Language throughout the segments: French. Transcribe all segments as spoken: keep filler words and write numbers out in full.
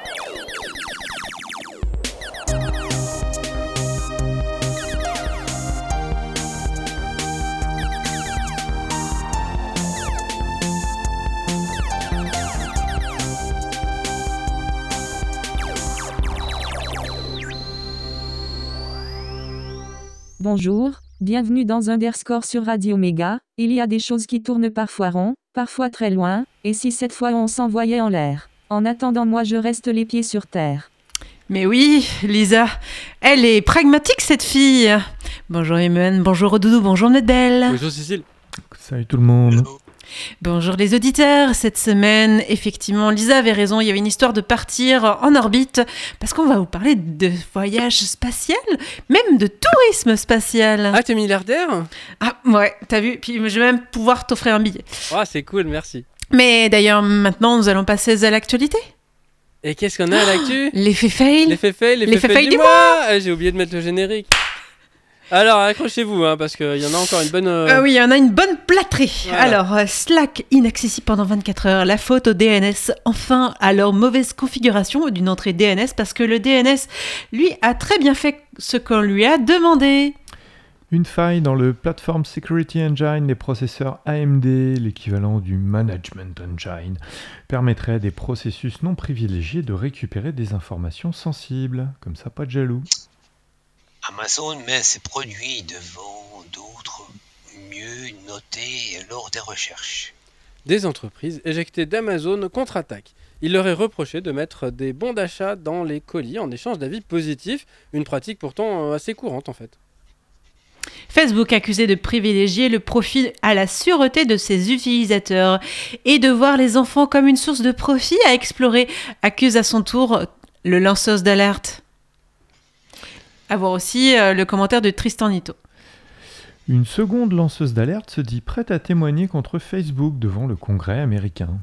Bonjour, bienvenue dans Underscore sur Radio Méga. Il y a des choses qui tournent parfois rond, parfois très loin, et si cette fois on s'envoyait en l'air. En attendant, moi je reste les pieds sur terre. Mais oui, Lisa, elle est pragmatique cette fille. Bonjour Emen, bonjour Doudou, bonjour Nedbel. Bonjour Cécile. Salut tout le monde. Bonjour les auditeurs, cette semaine, effectivement, Lisa avait raison, il y avait une histoire de partir en orbite, parce qu'on va vous parler de voyage spatial, même de tourisme spatial. Ah, t'es milliardaire ? Ah ouais, t'as vu, puis je vais même pouvoir t'offrir un billet. Ah, c'est cool, merci. Mais d'ailleurs, maintenant, nous allons passer à l'actualité. Et qu'est-ce qu'on a à l'actu ? L'effet fail. L'effet fail, l'effet, l'effet fail, fail du du mois, mois ah, j'ai oublié de mettre le générique. Alors, accrochez-vous, hein, parce qu'il y en a encore une bonne... Euh... Euh, oui, il y en a une bonne plâtrée. Voilà. Alors, euh, Slack inaccessible pendant vingt-quatre heures. La faute au D N S. Enfin, à leur mauvaise configuration d'une entrée D N S, parce que le D N S, lui, a très bien fait ce qu'on lui a demandé. Une faille dans le Platform Security Engine des processeurs A M D, l'équivalent du Management Engine, permettrait à des processus non privilégiés de récupérer des informations sensibles. Comme ça, pas de jaloux. Amazon met ses produits devant d'autres mieux notés lors des recherches. Des entreprises éjectées d'Amazon contre-attaquent. Il leur est reproché de mettre des bons d'achat dans les colis en échange d'avis positifs, une pratique pourtant assez courante en fait. Facebook accusé de privilégier le profit à la sûreté de ses utilisateurs et de voir les enfants comme une source de profit à explorer, accuse à son tour le lanceuse d'alerte. À voir aussi euh, le commentaire de Tristan Nito. Une seconde lanceuse d'alerte se dit prête à témoigner contre Facebook devant le Congrès américain.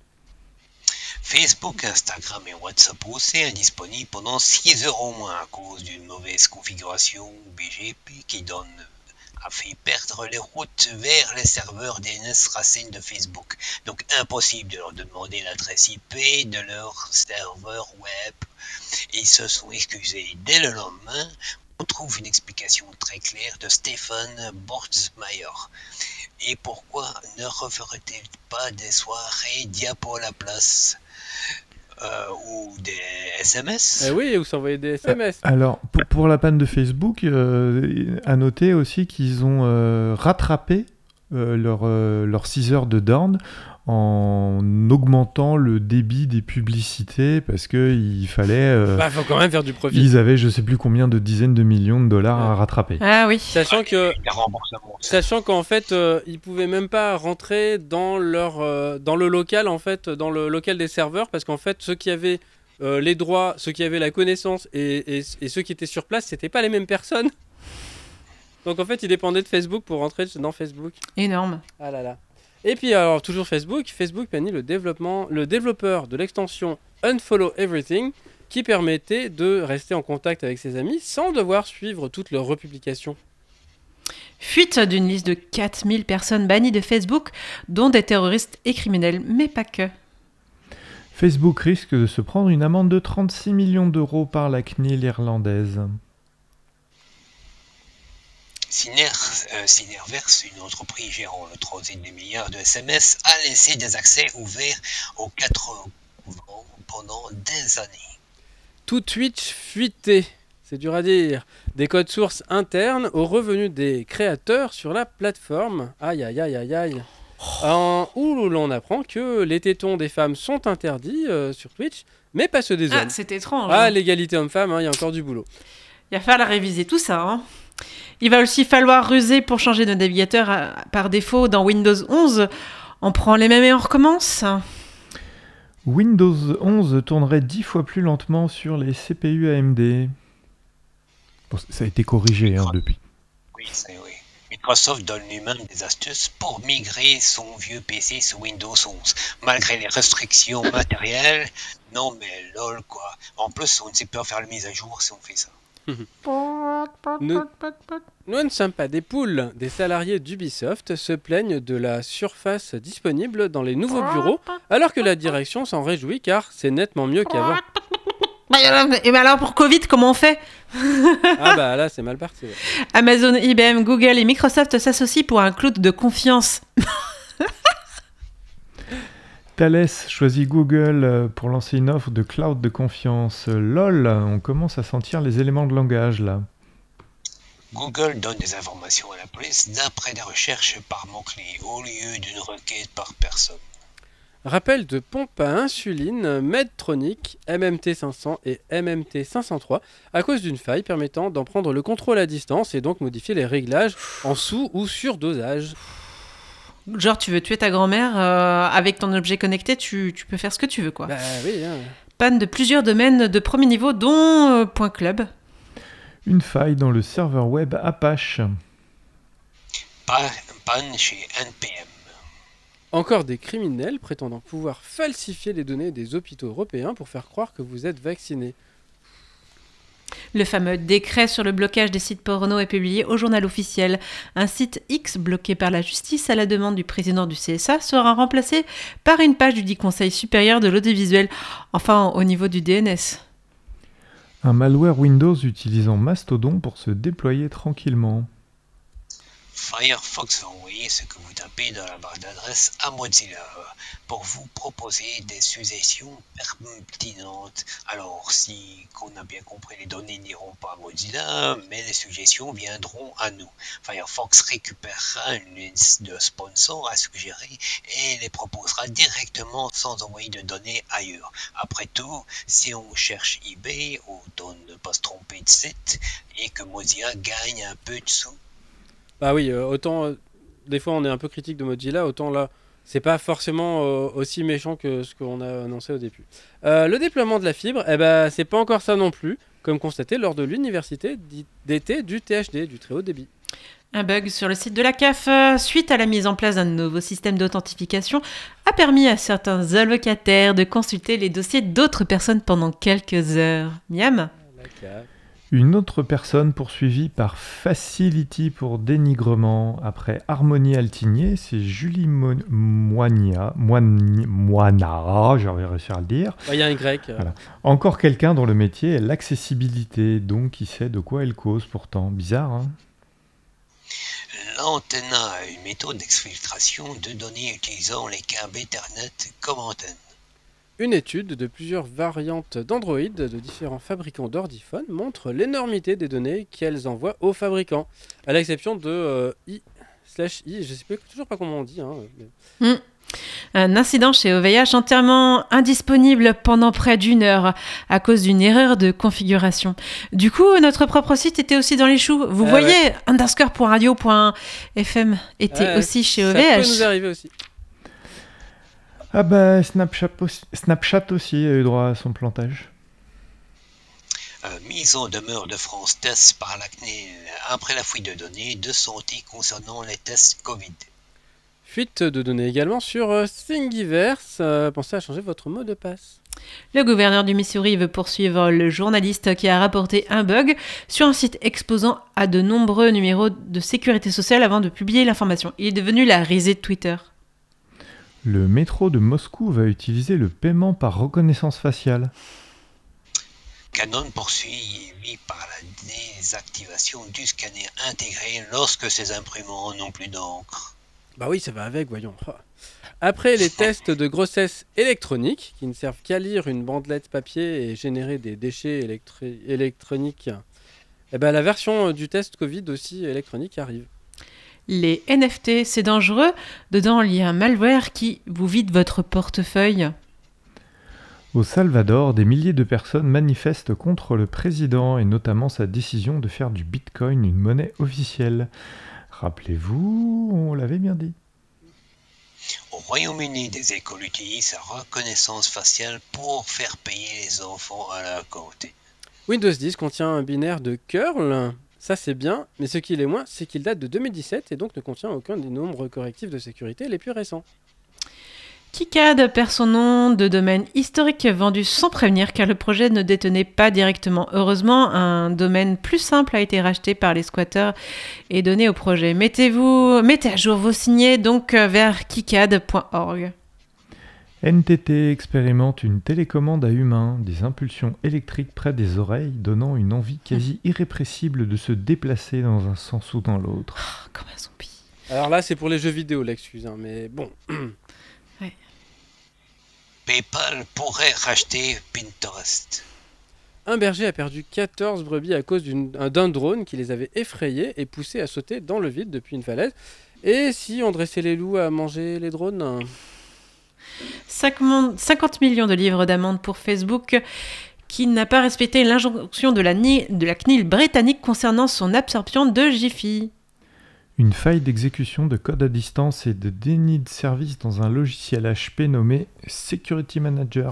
Facebook, Instagram et WhatsApp aussi indisponibles pendant six heures au moins à cause d'une mauvaise configuration B G P qui donne a fait perdre les routes vers les serveurs D N S Racine de Facebook. Donc impossible de leur demander l'adresse I P de leur serveur web. Ils se sont excusés dès le lendemain. On trouve une explication très claire de Stefan Bortsmeier. Et pourquoi ne referait-il pas des soirées diapo à la place euh, ou des S M S ? Eh oui, vous s'envoyez des S M S. Euh, alors, pour, pour la panne de Facebook, euh, à noter aussi qu'ils ont euh, rattrapé euh, leurs euh, leur six heures de down en augmentant le débit des publicités parce qu'il fallait... Euh, bah, faut quand même faire du profit. Ils avaient je sais plus combien de dizaines de millions de dollars à rattraper. Ah oui. Sachant que... Sachant qu'en fait, euh, ils pouvaient même pas rentrer dans, leur, euh, dans le local, en fait, dans le local des serveurs, parce qu'en fait, ceux qui avaient euh, les droits, ceux qui avaient la connaissance et, et, et ceux qui étaient sur place, c'était pas les mêmes personnes. Donc en fait, ils dépendaient de Facebook pour rentrer dans Facebook. Énorme. Ah là là. Et puis alors toujours Facebook, Facebook bannit le développement, le développeur de l'extension Unfollow Everything qui permettait de rester en contact avec ses amis sans devoir suivre toutes leurs republications. Fuite d'une liste de quatre mille personnes bannies de Facebook, dont des terroristes et criminels, mais pas que. Facebook risque de se prendre une amende de trente-six millions d'euros par la C N I L irlandaise. Synerverse, une entreprise gérant le troisième milliard de S M S, a laissé des accès ouverts aux quatre vents pendant des années. Tout Twitch fuité, c'est dur à dire. Des codes sources internes aux revenus des créateurs sur la plateforme. Aïe aïe aïe aïe aïe. En, où l'on apprend que les tétons des femmes sont interdits euh, sur Twitch, mais pas ceux des hommes. Ah, c'est étrange. Ah, hein. l'égalité homme-femme, il hein, y a encore du boulot. Il va falloir réviser tout ça. Hein. Il va aussi falloir ruser pour changer de navigateur à, par défaut dans Windows onze. On prend les mêmes et on recommence. Windows onze tournerait dix fois plus lentement sur les C P U A M D. Bon, ça a été corrigé hein, depuis. Oui, c'est oui. Microsoft donne lui-même des astuces pour migrer son vieux P C sur Windows onze, malgré les restrictions matérielles. Non mais lol quoi. En plus, on ne sait pas faire la mise à jour si on fait ça. Nous, nous ne sommes pas des poules. Des salariés d'Ubisoft se plaignent de la surface disponible dans les nouveaux bureaux, alors que la direction s'en réjouit car c'est nettement mieux qu'avant. Et ben alors pour Covid, comment on fait ? Ah bah là, c'est mal parti. Ouais. Amazon, I B M, Google et Microsoft s'associent pour un cloud de confiance. Thales choisit Google pour lancer une offre de cloud de confiance. Lol, on commence à sentir les éléments de langage là. Google donne des informations à la police d'après des recherches par mots-clés au lieu d'une requête par personne. Rappel de pompe à insuline Medtronic M M T cinq cents et M M T cinq cent trois à cause d'une faille permettant d'en prendre le contrôle à distance et donc modifier les réglages en sous- ou surdosage. Genre, tu veux tuer ta grand-mère euh, avec ton objet connecté, tu, tu peux faire ce que tu veux, quoi. Bah oui. Hein. Panne de plusieurs domaines de premier niveau, dont euh, Point Club. Une faille dans le serveur web Apache. Pa- Panne chez N P M. Encore des criminels prétendant pouvoir falsifier les données des hôpitaux européens pour faire croire que vous êtes vacciné. Le fameux décret sur le blocage des sites porno est publié au journal officiel. Un site X bloqué par la justice à la demande du président du C S A sera remplacé par une page du dit Conseil supérieur de l'audiovisuel, enfin au niveau du D N S. Un malware Windows utilisant Mastodon pour se déployer tranquillement. Firefox va envoyer ce que vous tapez dans la barre d'adresse à Mozilla pour vous proposer des suggestions pertinentes. Alors, si qu'on a bien compris, les données n'iront pas à Mozilla, mais les suggestions viendront à nous. Firefox récupérera une liste de sponsors à suggérer et les proposera directement sans envoyer de données ailleurs. Après tout, si on cherche eBay, autant ne pas se tromper de site et que Mozilla gagne un peu de sous. Bah oui, euh, autant euh, des fois on est un peu critique de Mozilla, autant là c'est pas forcément euh, aussi méchant que ce qu'on a annoncé au début. Euh, le déploiement de la fibre, eh ben, c'est pas encore ça non plus, comme constaté lors de l'université d'été du T H D, du très haut débit. Un bug sur le site de la C A F, euh, suite à la mise en place d'un nouveau système d'authentification, a permis à certains allocataires de consulter les dossiers d'autres personnes pendant quelques heures. Miam. La C A F. Une autre personne poursuivie par Facility pour dénigrement. Après Harmonie Altigné, c'est Julie Mo- Moigna, Moign- Moina, j'aurais réussi à le dire. Il y a un Y. euh. Voilà. Encore quelqu'un dont le métier est l'accessibilité, donc qui sait de quoi elle cause pourtant. Bizarre, hein ? L'Antenna a une méthode d'exfiltration de données utilisant les câbles Ethernet comme antenne. Une étude de plusieurs variantes d'Android de différents fabricants d'ordiphones montre l'énormité des données qu'elles envoient aux fabricants, à l'exception de euh, i slash i, je sais pas, toujours pas comment on dit. Hein, mais... Mm. Un incident chez O V H entièrement indisponible pendant près d'une heure à cause d'une erreur de configuration. Du coup, notre propre site était aussi dans les choux. Vous Ah voyez, ouais. underscore point radio point f m était Ouais, aussi chez O V Ça H. peut nous arriver aussi. Ah bah Snapchat aussi, Snapchat aussi a eu droit à son plantage. Euh, mise en demeure de France Test par l'A C N I L après la fuite de données de santé concernant les tests Covid. Fuite de données également sur euh, Thingiverse. Euh, pensez à changer votre mot de passe. Le gouverneur du Missouri veut poursuivre le journaliste qui a rapporté un bug sur un site exposant à de nombreux numéros de sécurité sociale avant de publier l'information. Il est devenu la risée de Twitter. Le métro de Moscou va utiliser le paiement par reconnaissance faciale. Canon poursuit par la désactivation du scanner intégré lorsque ses imprimants n'ont plus d'encre. Bah oui, ça va avec, voyons. Après les tests de grossesse électronique, qui ne servent qu'à lire une bandelette papier et générer des déchets électri- électroniques, eh ben, la version du test Covid aussi électronique arrive. Les N F T, c'est dangereux. Dedans, il y a un malware qui vous vide votre portefeuille. Au Salvador, des milliers de personnes manifestent contre le président et notamment sa décision de faire du Bitcoin une monnaie officielle. Rappelez-vous, on l'avait bien dit. Au Royaume-Uni, des écoles utilisent la reconnaissance faciale pour faire payer les enfants à la côté. Windows dix contient un binaire de curl, ça c'est bien, mais ce qui l'est moins, c'est qu'il date de deux mille dix-sept et donc ne contient aucun des nombres correctifs de sécurité les plus récents. KiCad perd son nom de domaine historique vendu sans prévenir car le projet ne détenait pas directement. Heureusement, un domaine plus simple a été racheté par les squatteurs et donné au projet. Mettez-vous, mettez à jour vos signets donc vers kicad point org. N T T expérimente une télécommande à humain, des impulsions électriques près des oreilles, donnant une envie quasi irrépressible de se déplacer dans un sens ou dans l'autre. Oh, comme un zombie. Alors là, c'est pour les jeux vidéo, l'excuse, hein, mais bon. Ouais. PayPal pourrait racheter Pinterest. Un berger a perdu quatorze brebis à cause d'une- un- d'un drone qui les avait effrayées et poussées à sauter dans le vide depuis une falaise. Et si on dressait les loups à manger les drones? cinquante millions de livres d'amende pour Facebook qui n'a pas respecté l'injonction de la, Ni- de la C N I L britannique concernant son absorption de Jiffy. Une faille d'exécution de code à distance et de déni de service dans un logiciel H P nommé Security Manager.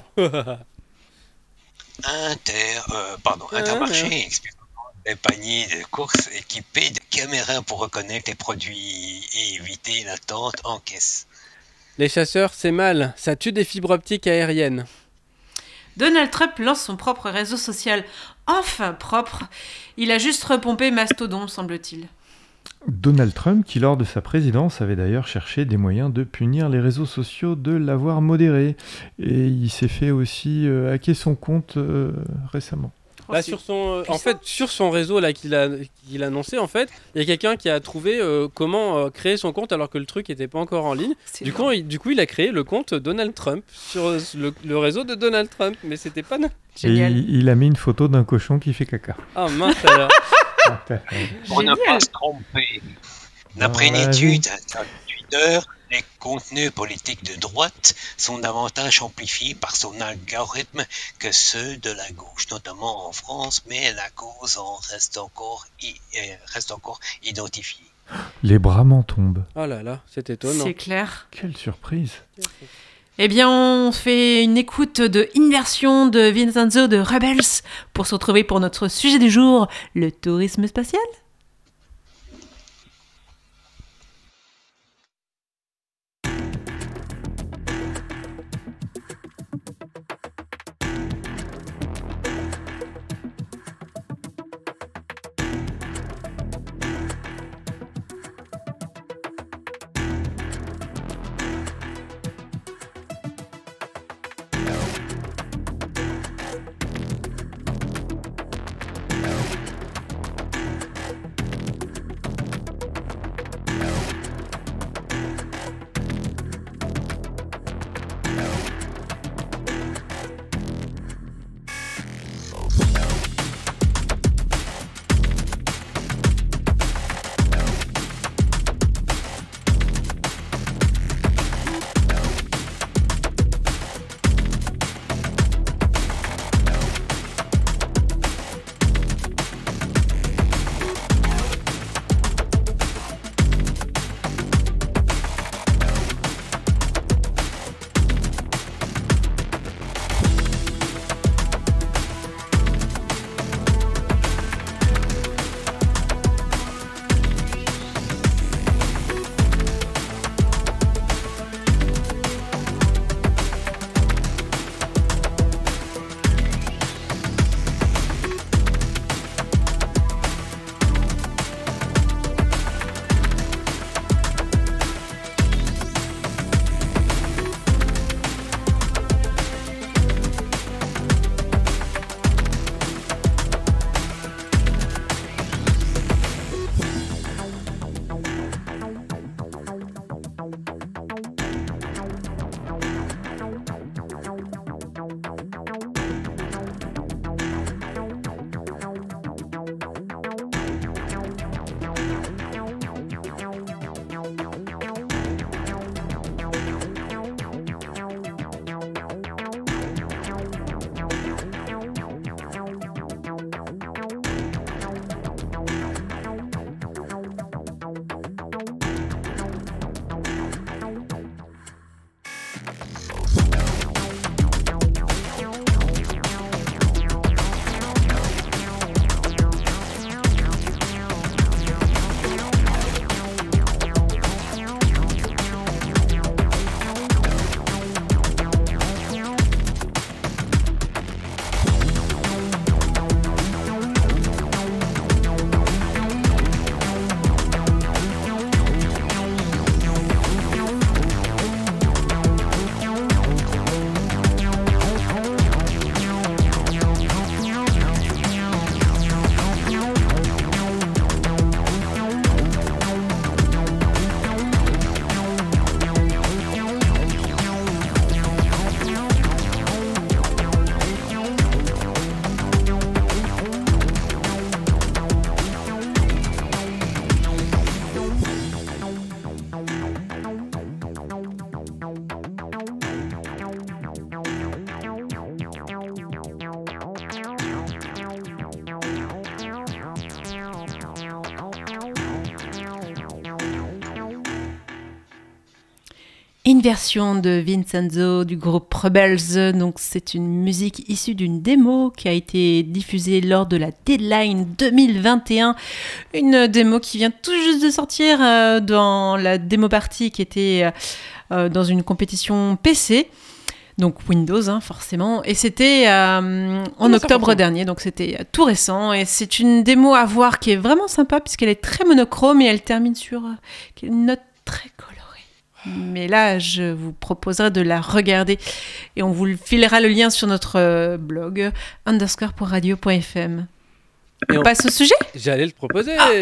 Inter, euh, pardon, Ah, Intermarché ouais. explique des paniers de courses équipés de caméras pour reconnaître les produits et éviter l'attente en caisse. Les chasseurs, c'est mal, ça tue des fibres optiques aériennes. Donald Trump lance son propre réseau social, enfin propre. Il a juste repompé Mastodon, semble-t-il. Donald Trump, qui lors de sa présidence avait d'ailleurs cherché des moyens de punir les réseaux sociaux de l'avoir modéré. Et il s'est fait aussi euh, hacker son compte euh, récemment. Là, sur son, euh, en fait, sur son réseau là qu'il a, qu'il a annoncé, en fait, il y a quelqu'un qui a trouvé euh, comment euh, créer son compte alors que le truc n'était pas encore en ligne. C'est Du bon. coup, il, du coup, il a créé le compte Donald Trump sur euh, le, le réseau de Donald Trump, mais c'était pas. no- Génial. Et il, il a mis une photo d'un cochon qui fait caca. Ah mince alors. Pour ne Génial. pas se tromper. D'après une Ouais, étude sur Twitter, les contenus politiques de droite sont davantage amplifiés par son algorithme que ceux de la gauche, notamment en France, mais la cause en reste encore, i- euh, reste encore identifiée. Les bras m'en tombent. Oh là là, c'est étonnant. C'est clair. Quelle surprise. Eh bien, on fait une écoute de Inversion de Vincenzo de Rebels pour se retrouver pour notre sujet du jour, le tourisme spatial. Inversion de Vincenzo du groupe Rebels. Donc c'est une musique issue d'une démo qui a été diffusée lors de la Deadline deux mille vingt et un. Une démo qui vient tout juste de sortir euh, dans la démo party qui était euh, dans une compétition P C. Donc Windows, hein, forcément. Et c'était euh, en non, octobre dernier, donc c'était euh, tout récent. Et c'est une démo à voir qui est vraiment sympa puisqu'elle est très monochrome et elle termine sur euh, une note très colorée. Mais là, je vous proposerai de la regarder et on vous filera le lien sur notre euh, blog underscore pour radio point f m. On, on passe au sujet ? J'allais le proposer. Ah.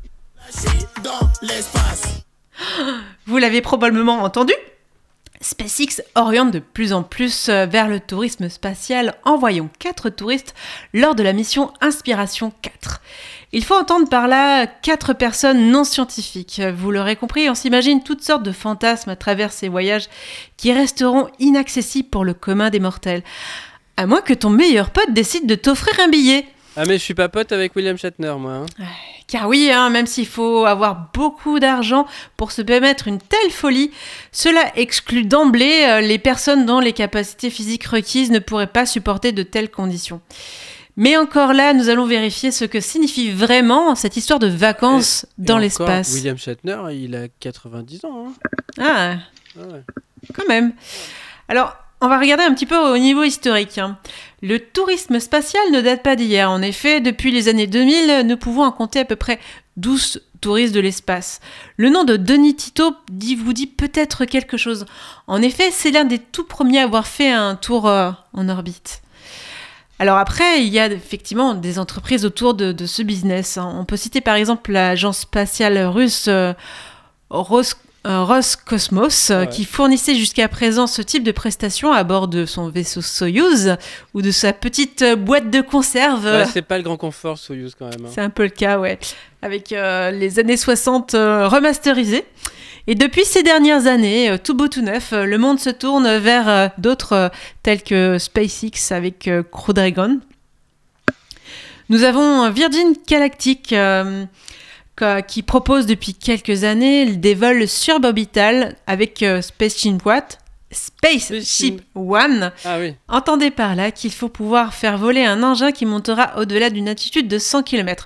Vous l'avez probablement entendu. SpaceX oriente de plus en plus vers le tourisme spatial, envoyant quatre touristes lors de la mission Inspiration quatre. Il faut entendre par là quatre personnes non scientifiques. Vous l'aurez compris, on s'imagine toutes sortes de fantasmes à travers ces voyages qui resteront inaccessibles pour le commun des mortels. À moins que ton meilleur pote décide de t'offrir un billet. Ah mais je suis pas pote avec William Shatner, moi. Hein. Car oui, hein, même s'il faut avoir beaucoup d'argent pour se permettre une telle folie, cela exclut d'emblée euh, les personnes dont les capacités physiques requises ne pourraient pas supporter de telles conditions. Mais encore là, nous allons vérifier ce que signifie vraiment cette histoire de vacances et, dans et l'espace. Encore, William Shatner, il a quatre-vingt-dix ans. Hein. Ah, ah ouais. Quand même. Alors, on va regarder un petit peu au niveau historique. Hein. Le tourisme spatial ne date pas d'hier. En effet, depuis les années deux mille, nous pouvons en compter à peu près douze touristes de l'espace. Le nom de Denis Tito dit, vous dit peut-être quelque chose. En effet, c'est l'un des tout premiers à avoir fait un tour euh, en orbite. Alors après, il y a effectivement des entreprises autour de, de ce business. Hein. On peut citer par exemple l'agence spatiale russe euh, Ros- euh, Roscosmos, ouais. qui fournissait jusqu'à présent ce type de prestations à bord de son vaisseau Soyouz ou de sa petite boîte de conserve. Ouais, c'est pas le grand confort Soyouz quand même. Hein. C'est un peu le cas, ouais. Avec euh, les années soixante euh, remasterisées. Et depuis ces dernières années, euh, tout beau tout neuf, euh, le monde se tourne vers euh, d'autres euh, tels que SpaceX avec euh, Crew Dragon. Nous avons Virgin Galactic euh, qui propose depuis quelques années des vols suborbitales avec euh, Spaceship One. Spaceship One. Ah oui. Entendez par là qu'il faut pouvoir faire voler un engin qui montera au-delà d'une altitude de cent kilomètres.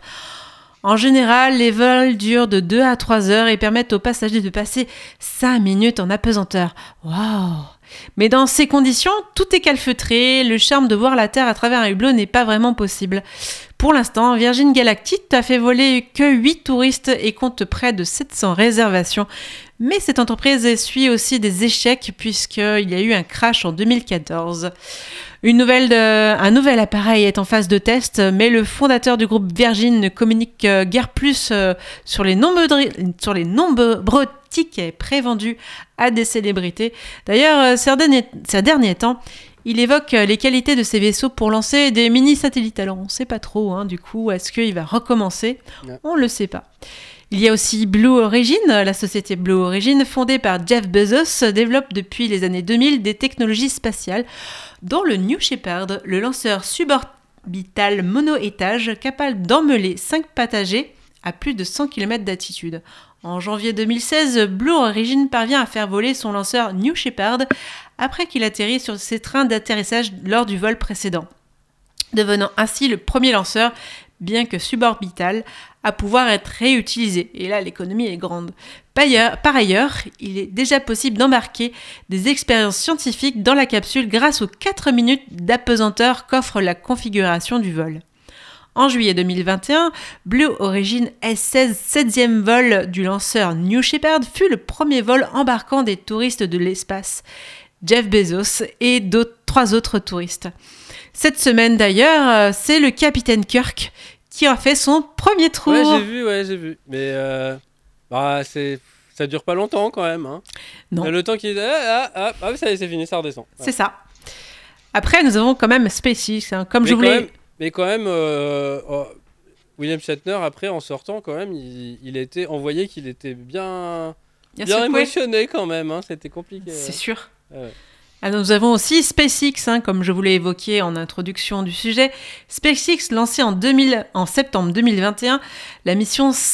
En général, les vols durent de deux à trois heures et permettent aux passagers de passer cinq minutes en apesanteur. Waouh! Mais dans ces conditions, tout est calfeutré, le charme de voir la Terre à travers un hublot n'est pas vraiment possible. Pour l'instant, Virgin Galactic a fait voler que huit touristes et compte près de sept cents réservations. Mais cette entreprise essuie aussi des échecs puisqu'il y a eu un crash en deux mille quatorze. Une nouvelle de... Un nouvel appareil est en phase de test, mais le fondateur du groupe Virgin ne communique guère plus sur les nombreux, sur les nombreux tickets prévendus à des célébrités. D'ailleurs, ces derniers, ces derniers temps, il évoque les qualités de ces vaisseaux pour lancer des mini-satellites. Alors, on ne sait pas trop, hein, du coup, est-ce qu'il va recommencer ? Ouais. On ne le sait pas. Il y a aussi Blue Origin. La société Blue Origin, fondée par Jeff Bezos, développe depuis les années deux mille des technologies spatiales, dont le New Shepard, le lanceur suborbital mono-étage capable d'emmeler cinq passagers à plus de cent kilomètres d'altitude. En janvier deux mille seize, Blue Origin parvient à faire voler son lanceur New Shepard après qu'il atterrit sur ses trains d'atterrissage lors du vol précédent, devenant ainsi le premier lanceur, bien que suborbital, à pouvoir être réutilisé. Et là, l'économie est grande. Par ailleurs, par ailleurs, il est déjà possible d'embarquer des expériences scientifiques dans la capsule grâce aux quatre minutes d'apesanteur qu'offre la configuration du vol. En juillet deux mille vingt et un, Blue Origin S seize, septième vol du lanceur New Shepard, fut le premier vol embarquant des touristes de l'espace, Jeff Bezos et d'autres, trois autres touristes. Cette semaine d'ailleurs, c'est le capitaine Kirk qui a fait son premier tour. Ouais, j'ai vu, ouais, j'ai vu. Mais euh, bah, c'est, ça dure pas longtemps quand même. Hein. Non. Le temps qu'il... Ah, ah, ah, ça y est, c'est fini, ça redescend. Ouais. C'est ça. Après, nous avons quand même SpaceX, hein, comme mais je voulais... Même, mais quand même, euh, oh, William Shatner, après, en sortant, quand même, il, il a été envoyé qu'il était bien, bien, bien émotionné quand même. Hein. C'était compliqué. C'est ouais. sûr. Ouais. Alors, nous avons aussi SpaceX, hein, comme je vous l'ai évoqué en introduction du sujet. SpaceX, lancé en, deux mille, en septembre deux mille vingt et un, la mission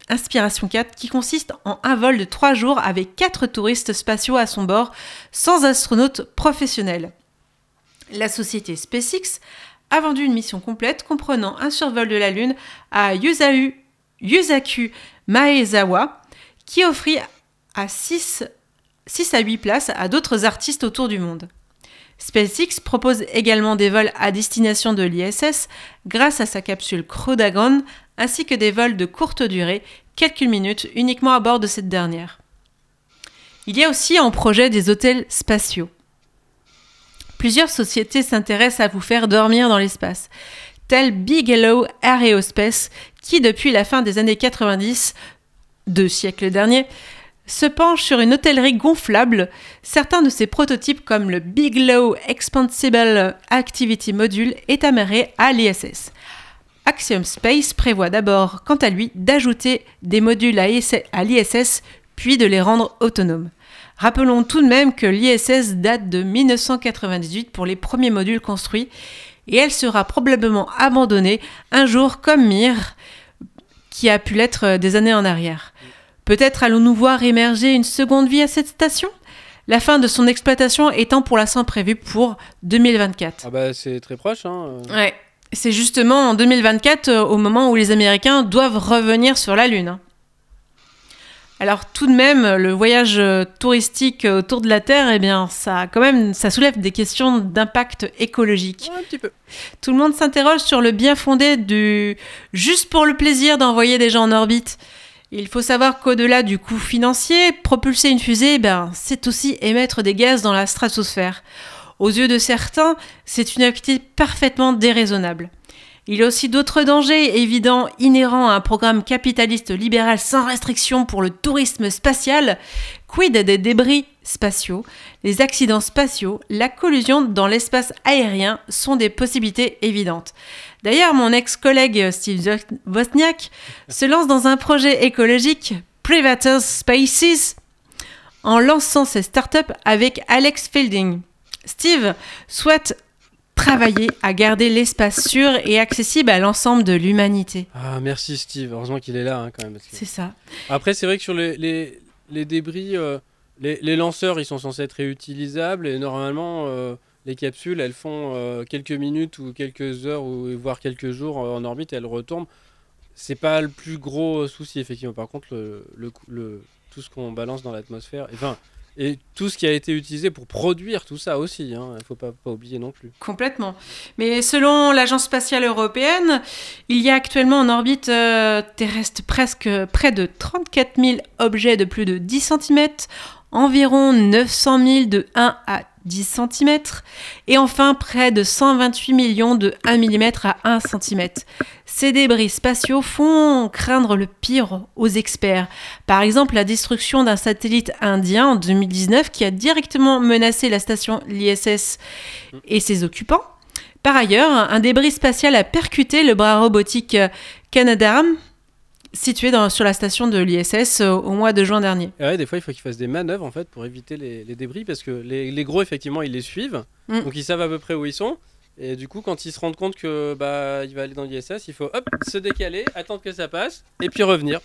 Inspiration quatre, qui consiste en un vol de trois jours avec quatre touristes spatiaux à son bord, sans astronaute professionnel. La société SpaceX a vendu une mission complète comprenant un survol de la Lune à Yusaku, Yusaku Maezawa, qui offrit à six à huit places à d'autres artistes autour du monde. SpaceX propose également des vols à destination de l'I S S grâce à sa capsule Crew Dragon, ainsi que des vols de courte durée, quelques minutes uniquement à bord de cette dernière. Il y a aussi en projet des hôtels spatiaux. Plusieurs sociétés s'intéressent à vous faire dormir dans l'espace, telle Bigelow Aerospace, qui depuis la fin des années quatre-vingt-dix, deux siècles derniers, se penche sur une hôtellerie gonflable. Certains de ses prototypes, comme le Bigelow Expansible Activity Module, est amarré à l'I S S. Axiom Space prévoit d'abord, quant à lui, d'ajouter des modules à l'I S S, puis de les rendre autonomes. Rappelons tout de même que l'I S S date de dix-neuf cent quatre-vingt-dix-huit pour les premiers modules construits, et elle sera probablement abandonnée un jour comme Mir, qui a pu l'être des années en arrière. Peut-être allons-nous voir émerger une seconde vie à cette station ? La fin de son exploitation étant pour l'instant prévue pour deux mille vingt-quatre. Ah bah c'est très proche, hein. Ouais, c'est justement en deux mille vingt-quatre, euh, au moment où les Américains doivent revenir sur la Lune. Hein. Alors tout de même, le voyage touristique autour de la Terre, eh bien, ça, quand même, ça soulève des questions d'impact écologique. Un petit peu. Tout le monde s'interroge sur le bien fondé du « juste pour le plaisir d'envoyer des gens en orbite ». Il faut savoir qu'au-delà du coût financier, propulser une fusée, ben, c'est aussi émettre des gaz dans la stratosphère. Aux yeux de certains, c'est une activité parfaitement déraisonnable. Il y a aussi d'autres dangers évidents inhérents à un programme capitaliste libéral sans restriction pour le tourisme spatial. Quid des débris spatiaux, les accidents spatiaux, la collusion dans l'espace aérien sont des possibilités évidentes. D'ailleurs, mon ex-collègue Steve Wozniak se lance dans un projet écologique, Privateers Spaces, en lançant ses startups avec Alex Fielding. Steve souhaite travailler à garder l'espace sûr et accessible à l'ensemble de l'humanité. Ah, merci Steve, heureusement qu'il est là hein, quand même. Parce que... C'est ça. Après, c'est vrai que sur les, les, les débris, euh, les, les lanceurs, ils sont censés être réutilisables et normalement, euh, les capsules, elles font euh, quelques minutes ou quelques heures ou voire quelques jours en orbite et elles retournent. C'est pas le plus gros souci, effectivement. Par contre, le, le, le, tout ce qu'on balance dans l'atmosphère, enfin... Et tout ce qui a été utilisé pour produire tout ça aussi, il hein, ne faut pas, pas oublier non plus. Complètement. Mais selon l'Agence spatiale européenne, il y a actuellement en orbite euh, terrestre presque près de trente-quatre mille objets de plus de dix centimètres, environ neuf cent mille de un à dix centimètres, et enfin près de cent vingt-huit millions de un millimètre à un centimètre. Ces débris spatiaux font craindre le pire aux experts. Par exemple, la destruction d'un satellite indien en deux mille dix-neuf qui a directement menacé la station l'I S S et ses occupants. Par ailleurs, un débris spatial a percuté le bras robotique Canadarm, situé dans, sur la station de l'I S S euh, au mois de juin dernier. Et ouais, des fois, il faut qu'ils fassent des manœuvres en fait, pour éviter les, les débris, parce que les, les gros, effectivement, ils les suivent, mm. donc ils savent à peu près où ils sont. Et du coup, quand ils se rendent compte que bah, il va aller dans l'I S S, il faut hop, se décaler, attendre que ça passe, et puis revenir.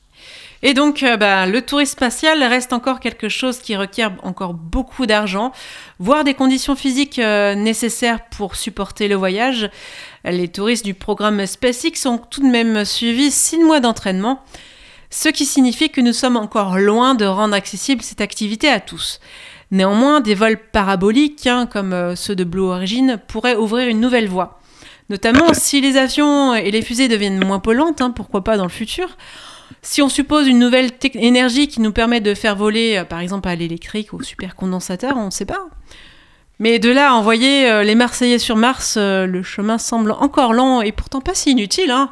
Et donc, euh, bah, le tourisme spatial reste encore quelque chose qui requiert encore beaucoup d'argent, voire des conditions physiques euh, nécessaires pour supporter le voyage. Les touristes du programme SpaceX ont tout de même suivi six mois d'entraînement, ce qui signifie que nous sommes encore loin de rendre accessible cette activité à tous. Néanmoins, des vols paraboliques, hein, comme euh, ceux de Blue Origin, pourraient ouvrir une nouvelle voie. Notamment si les avions et les fusées deviennent moins polluantes, hein, pourquoi pas dans le futur. Si on suppose une nouvelle te- énergie qui nous permet de faire voler, euh, par exemple à l'électrique ou au supercondensateur, on ne sait pas. Mais de là à envoyer euh, les Marseillais sur Mars, euh, le chemin semble encore long et pourtant pas si inutile. Hein.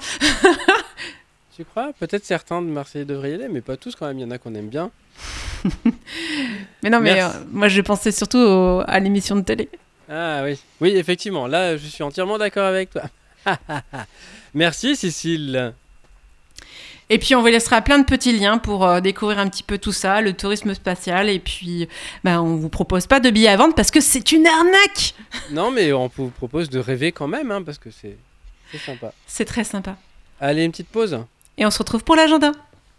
Tu crois ? Peut-être certains de Marseillais devraient y aller, mais pas tous quand même. Il y en a qu'on aime bien. Mais non, mais euh, moi je pensais surtout au, à l'émission de télé. Ah oui, oui, effectivement. Là, je suis entièrement d'accord avec toi. Merci, Cécile. Et puis on vous laissera plein de petits liens pour euh, découvrir un petit peu tout ça, le tourisme spatial. Et puis, bah, on vous propose pas de billets à vendre parce que c'est une arnaque. Non, mais on vous propose de rêver quand même, hein, parce que c'est, c'est sympa. C'est très sympa. Allez, une petite pause. Et on se retrouve pour l'agenda.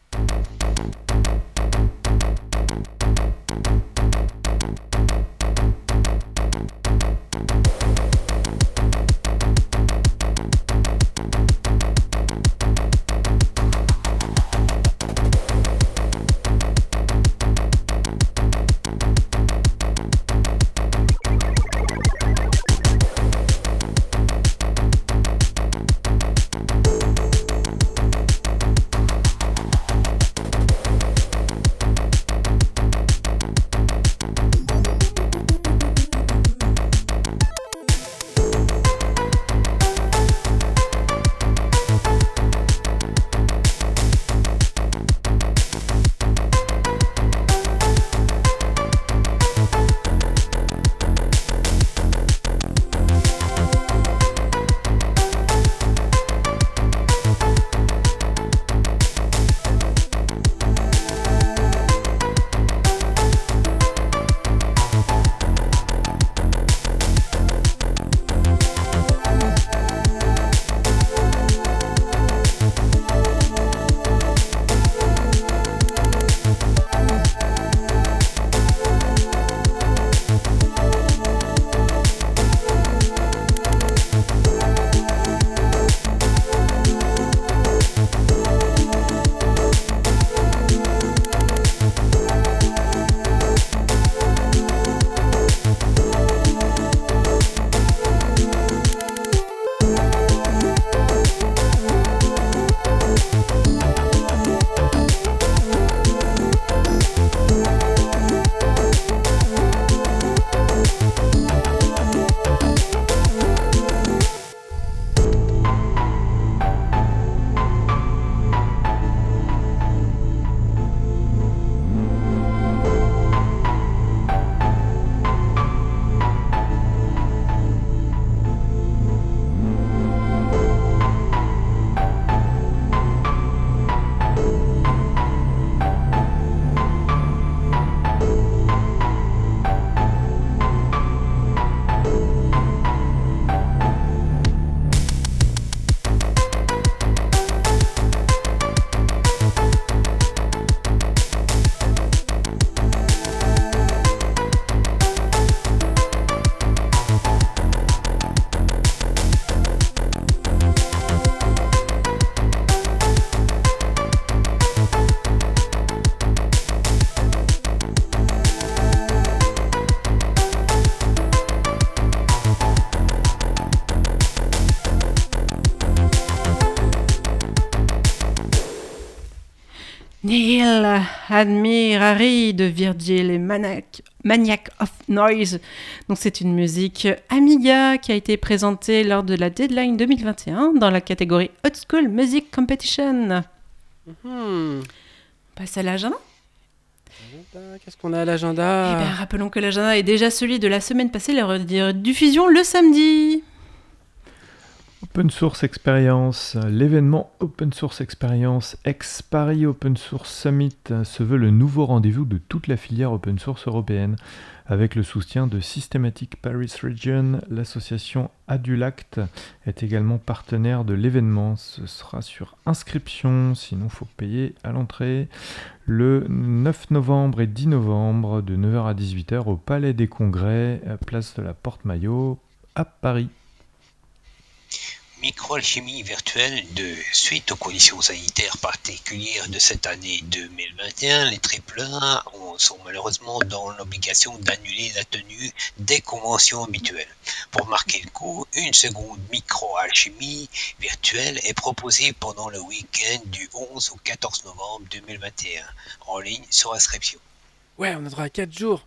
Neil admire Harry de Virgil et Maniac, Maniac of Noise. Donc c'est une musique Amiga qui a été présentée lors de la Deadline deux mille vingt et un dans la catégorie Hot School Music Competition. Mmh. On passe à l'agenda. Qu'est-ce qu'on a à l'agenda ? Eh bien, rappelons que l'agenda est déjà celui de la semaine passée, la diffusion le samedi. Open Source Experience, l'événement Open Source Experience ex-Paris Open Source Summit se veut le nouveau rendez-vous de toute la filière open source européenne, avec le soutien de Systematic Paris Region. L'association Adulact est également partenaire de l'événement. Ce sera sur inscription, sinon il faut payer à l'entrée. Le neuf novembre et dix novembre, de neuf heures à dix-huit heures, au Palais des Congrès, place de la Porte-Maillot, à Paris. Microalchimie virtuelle de suite aux conditions sanitaires particulières de cette année deux mille vingt et un, les triple A sont malheureusement dans l'obligation d'annuler la tenue des conventions habituelles. Pour marquer le coup, une seconde microalchimie virtuelle est proposée pendant le week-end du onze au quatorze novembre deux mille vingt et un, en ligne sur inscription. Ouais, on a droit à quatre jours.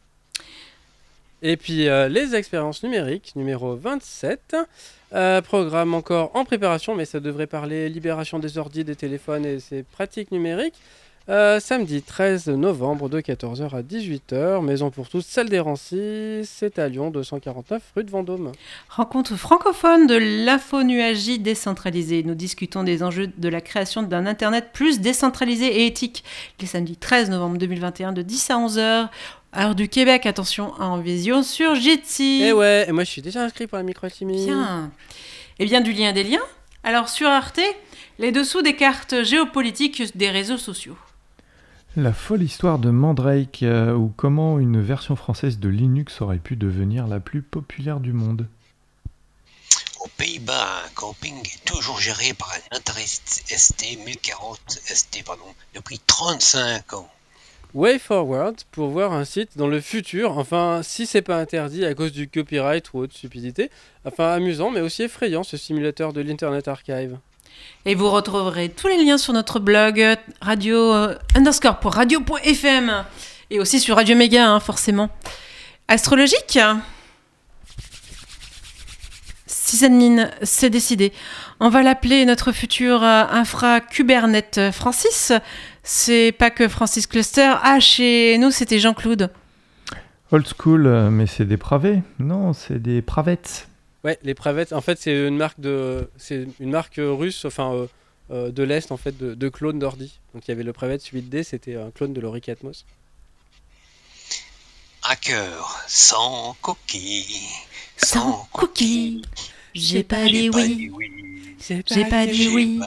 Et puis euh, les expériences numériques, numéro vingt-sept, euh, programme encore en préparation, mais ça devrait parler libération des ordi, des téléphones et ses pratiques numériques. Euh, samedi treize novembre de quatorze heures à dix-huit heures, Maison pour tous, salle des Rancis, c'est à Lyon, deux cent quarante-neuf rue de Vendôme. Rencontre francophone de l'infonuagie décentralisée. Nous discutons des enjeux de la création d'un Internet plus décentralisé et éthique. Le samedi treize novembre deux mille vingt et un de dix à onze heures, heure du Québec, attention, en vision sur Jitsi. Et ouais, et moi je suis déjà inscrit pour la microalchimie. Bien. Et bien du lien des liens. Alors sur Arte, les dessous des cartes géopolitiques des réseaux sociaux. La folle histoire de Mandrake, euh, ou comment une version française de Linux aurait pu devenir la plus populaire du monde. Aux Pays-Bas, un camping est toujours géré par un Interest S T mille quarante S T pardon, depuis trente-cinq ans. Way Forward pour voir un site dans le futur, enfin si c'est pas interdit à cause du copyright ou autre stupidité, enfin amusant mais aussi effrayant ce simulateur de l'Internet Archive. Et vous retrouverez tous les liens sur notre blog radio euh, underscore pour radio point f m et aussi sur Radio Méga, hein, forcément. Astrologique. Sysadmin, c'est décidé. On va l'appeler notre futur euh, infra Kubernetes Francis. C'est pas que Francis Cluster. Ah, chez nous, c'était Jean-Claude. Old school, euh, mais c'est des pravets. Non, c'est des pravettes. Ouais, les Pravets, en fait, c'est une marque de, c'est une marque russe, enfin euh, euh, de l'est en fait, de, de clones d'ordi. Donc il y avait le Pravet huit D, c'était un clone de l'Oric Atmos. Hacker, sans coquille, Sans cookie. J'ai pas dit oui. J'ai pas dit oui.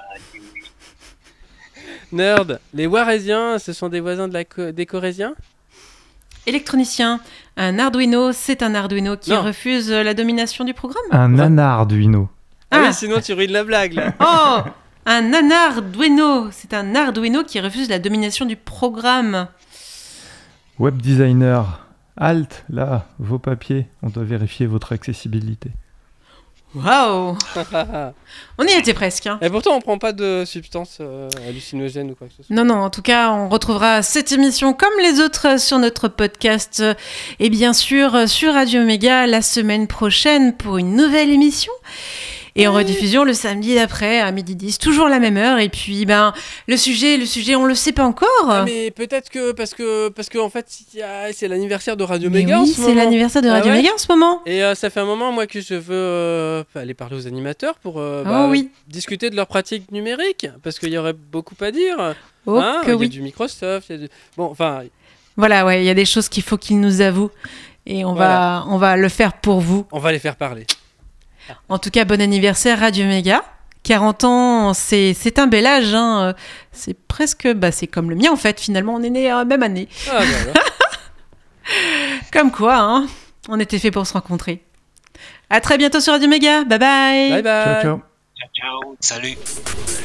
Nerd, les Warésiens, ce sont des voisins de la co- des Corésiens. Électronicien. Un Arduino, c'est un Arduino qui Non. refuse la domination du programme. Un nanar Arduino. Ah, Ah. oui, sinon tu ruines la blague là. Oh, un Anarduino. C'est un Arduino qui refuse la domination du programme. Web designer. Halt, là, vos papiers. On doit vérifier votre accessibilité. Waouh. On y était presque. Hein. Et pourtant on prend pas de substances euh, hallucinogènes ou quoi que ce soit. Non, non, en tout cas, on retrouvera cette émission comme les autres sur notre podcast et bien sûr sur Radio Méga la semaine prochaine pour une nouvelle émission. Et en rediffusion le samedi d'après à midi dix, toujours la même heure. Et puis, ben, le sujet, le sujet, on le sait pas encore. Ah, mais peut-être que parce que parce que en fait il y a- c'est l'anniversaire de Radio Mais Méga en oui, ce c'est moment. l'anniversaire de Ah Radio ouais Méga en ce moment. Et euh, ça fait un moment moi que je veux euh, aller parler aux animateurs pour euh, Oh bah, oui. discuter de leurs pratiques numériques parce qu'il y aurait beaucoup à dire. Oh Hein, que il y a oui. du Microsoft, il y a du... bon enfin Voilà, ouais, il y a des choses qu'il faut qu'ils nous avouent. Et on, Voilà. va, on va le faire pour vous. on va les faire parler. En tout cas, bon anniversaire Radio Méga. quarante ans, c'est, c'est un bel âge. Hein. C'est presque... Bah, c'est comme le mien, en fait. Finalement, on est nés à la même année. Ah, bah, voilà. Comme quoi, hein, on était fait pour se rencontrer. À très bientôt sur Radio Méga. Bye bye. Bye bye. Ciao, ciao. Ciao, ciao, salut.